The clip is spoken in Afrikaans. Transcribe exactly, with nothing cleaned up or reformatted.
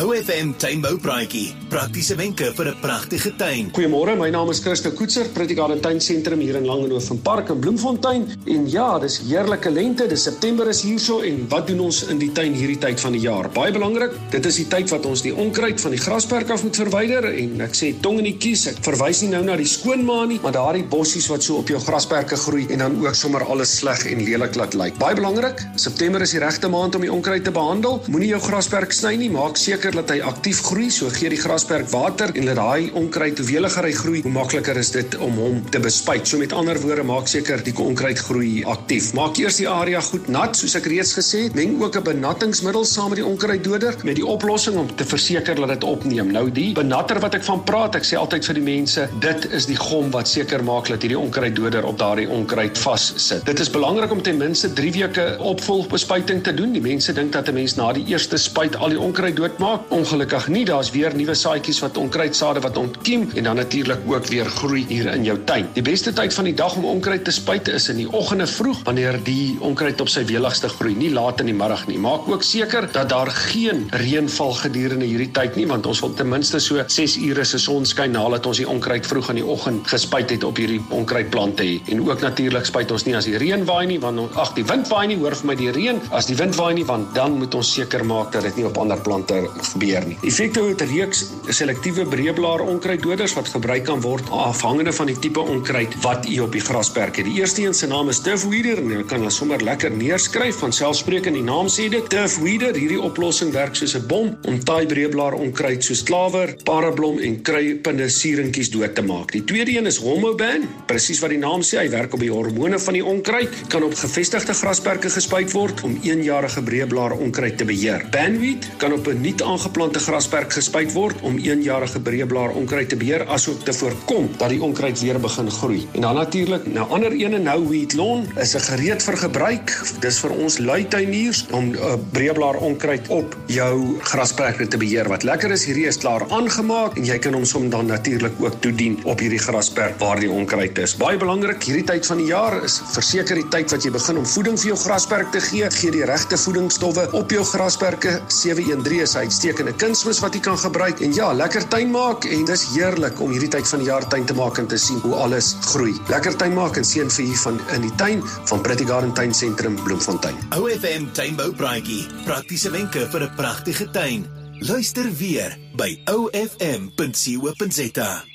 O F M tuinboupraatjie, praktiese wenke vir 'n pragtige tuin. Goeiemôre, my naam is Christo Koetser, Pretty Garden Tuinsentrum hier in Langehoven Park in Bloemfontein. En ja, dis heerlike lente, dis September is hierso en wat doen ons in die tuin hierdie tyd van die jaar? Baie belangrik, dit is die tyd wat ons die onkruid van die grasperk af moet verwyder en ek sê tong in die kies, ek verwys nie nou na die skoonmaa nie, maar daardie bossies wat so op jou grasperke groei en dan ook sommer alles sleg en lelik laat lyk. Baie belangrik, September is die regte maand om die onkruid te behandel. Moenie jou grasperk sny nie, maak seker dat hy aktief groei, so gee die grasperk water en laat daai onkruid, hoe weliger hy groei, hoe makliker is dit om hom te bespuit. So met ander woorde, maak seker die onkruid groei aktief. Maak eers die area goed nat, soos ek reeds gesê het, meng ook 'n benattingsmiddel saam met die onkruiddoder met die oplossing om te verseker dat dit opneem. Nou die benatter wat ek van praat, ek sê altyd vir die mense, dit is die gom wat seker maak dat hierdie onkruiddoder op daardie onkruid vassit. Dit is belangrik om ten minste drie weke opvolgbespuiting te doen. Die mense dink dat 'n mens na die eerste spuit al die onkruid doodmaak. Ongelukkig nie, daar's weer nuwe saadjies wat onkruidsade wat ontkiem en dan natuurlik ook weer groei hier in jou tuin. Die beste tyd van die dag om onkruid te spuit is in die oggende vroeg wanneer die onkruid op sy weligste groei, nie laat in die middag nie. Maak ook seker dat daar geen reën val gedurende hierdie tyd nie, want ons wil ten minste so ses ure se sonskyn nadat ons die onkruid vroeg in die oggend gespuit het op hierdie onkruidplante hê. En ook natuurlik spuit ons nie as die reën waai nie, want ag die wind waai nie, hoor vir my die reën, as die wind waai nie, want dan moet ons seker maak dat dit nie op ander plante gebeur nie. Effekte het 'n reeks selektiewe breëblaar onkruiddoders wat gebruik kan word afhangende van die tipe onkruid wat u op die grasperk het. Die eerste een se naam is Turfweeder en jy kan hulle sommer lekker neerskryf, van selfspreekend die naam sê dit. Turfweeder, hierdie oplossing werk soos 'n bom om taai breëblaar onkruid soos klawer, parablom en kruipende sieringkies dood te maak. Die tweede een is Homoban, presies wat die naam sê, hy werk op die hormone van die onkruid, kan op gevestigde grasperke gespuit word om eenjarige breëblaar onkruid te beheer. Banweed kan op 'n nuut aangeplante grasperk gespuit word om eenjarige breëblaar onkruid te beheer, asook te voorkom dat die onkruid weer begin groei. En dan natuurlik, nou ander ene, nou Weed Lawn, is 'n gereed vir gebruik. Dis vir ons lui tuiniers om 'n uh, breëblaar onkruid op jou grasperke te beheer. Wat lekker is, hierdie is klaar aangemaak en jy kan hom som dan natuurlik ook toedien op hierdie grasperk waar die onkruid is. Baie belangrik, hierdie tyd van die jaar is verseker die tyd wat jy begin om voeding vir jou grasperk te gee. Gee die regte voedingsstowwe op jou grasperke. sewe een drie is 'n uitstekende kunsmis wat jy kan gebruik. En ja, lekker tuin maak en dis heerlik om hierdie tyd van die jaar tuin te maak en te sien hoe alles groei. Lekker tuin maak en seën vir u van in die tuin van Pretty Garden Tuinsentrum Bloemfontein. O F M tuinboupraatjie, praktiese wenke vir 'n pragtige tuin. Luister weer by o f m punt co punt za.